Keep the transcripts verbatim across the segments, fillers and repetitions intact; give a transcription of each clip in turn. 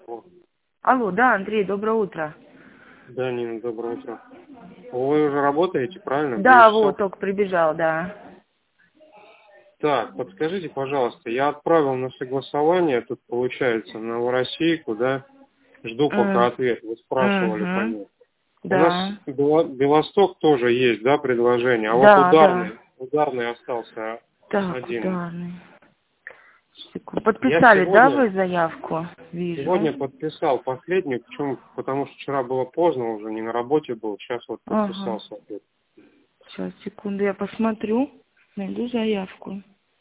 О, Алло, да, Андрей, доброе утро. да, Нина, доброе утро. Вы уже работаете, правильно? В Да, девять вот, часов? только прибежал, да. Так, подскажите, пожалуйста, я отправил на согласование, тут получается, на Новороссийку, да? Жду пока М, ответ. Вы спрашивали по мгм, ней. У нас да, Бела- Белосток тоже есть, да, предложение, а вот да, да. ударный, ударный остался Так, один. ударный. Секунду. Я Подписали, да, сегодня, вы заявку? Вижу. сегодня подписал последнюю, почему? Потому что вчера было поздно, уже не на работе был, сейчас вот Ага. подписался опять. Сейчас, секунду, я посмотрю. Найду заявку.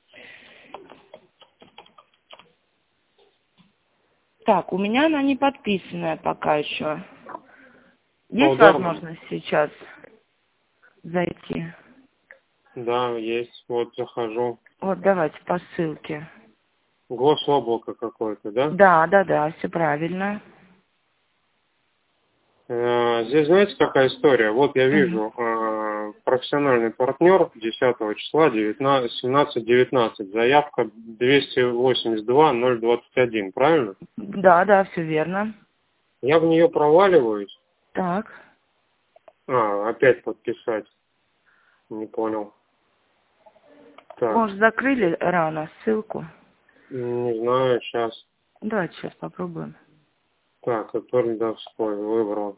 Так, у меня она не подписанная пока еще. По Есть ударному? возможность сейчас зайти? Да, есть. Вот захожу. Вот, давайте по ссылке. Гособлако какое-то, да? Да, да, да, все правильно. Э, Здесь знаете, какая история? Вот я Мгм. вижу э, профессиональный партнер десятого числа семнадцать девятнадцать. Заявка двести восемьдесят два ноль двадцать один, правильно? Да, да, все верно. Я в нее проваливаюсь. Так. А, опять подписать. Не понял. Так, Может, закрыли рано ссылку? не знаю, сейчас. Давайте сейчас попробуем. Так, Торндовской выбрал.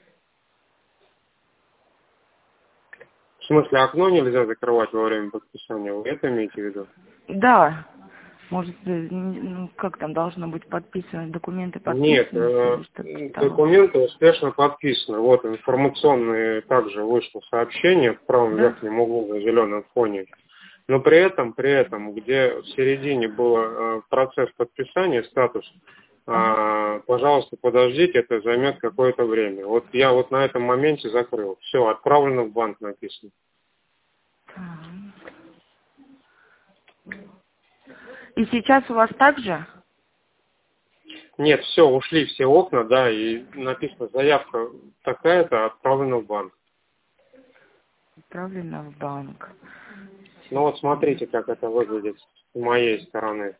В смысле, окно нельзя закрывать во время подписания? Вы это имеете в виду? Да. Может, э, н- ну, как там должно быть подписано, документы Нет, подписаны э, или что-то того. документы успешно подписаны. Вот информационные также вышло сообщение в правом Да? верхнем углу на зеленом фоне. Но при этом, при этом, где в середине был э, процесс подписания, статус, Ага. э, пожалуйста, подождите, это займет какое-то время. Вот я вот на этом моменте закрыл. Все, отправлено в банк написано. Так. И сейчас у вас так же? Нет, все, ушли все окна, да, и написано заявка такая-то, отправлена в банк. Отправлено в банк. Ну вот смотрите, как это выглядит с моей стороны.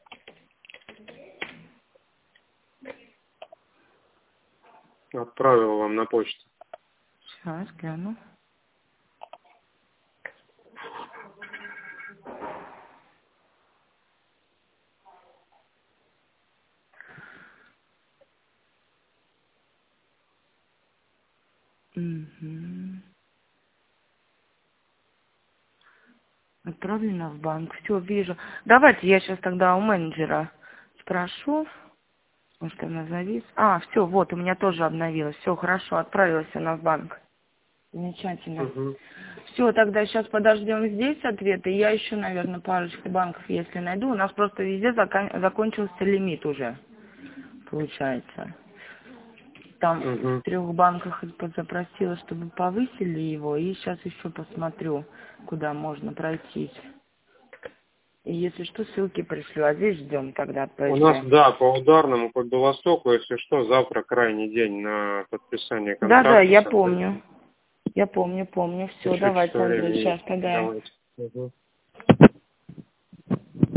Отправил вам на почту. Сейчас гляну. Угу. Отправлено в банк. Все, вижу. Давайте я сейчас тогда у менеджера спрошу. Может, она завис. А, все, вот, у меня тоже обновилось. Все, хорошо, отправилась она в банк. Замечательно. Угу. Все, тогда сейчас подождем здесь ответы. Я еще, наверное, парочку банков, если найду. У нас просто везде закон- закончился лимит уже, получается. Там в Угу. трех банках запросила, чтобы повысили его. И сейчас еще посмотрю, куда можно пройтись. И если что, ссылки пришлю. А здесь ждем тогда У нас, ПС. да, по ударному, по Белостоку, если что, завтра крайний день на подписание Да-да, контракта, я помню. соответственно. Я помню, помню. Все, Еще чуть давайте, Андрей, времени сейчас есть. тогда Давайте. Угу.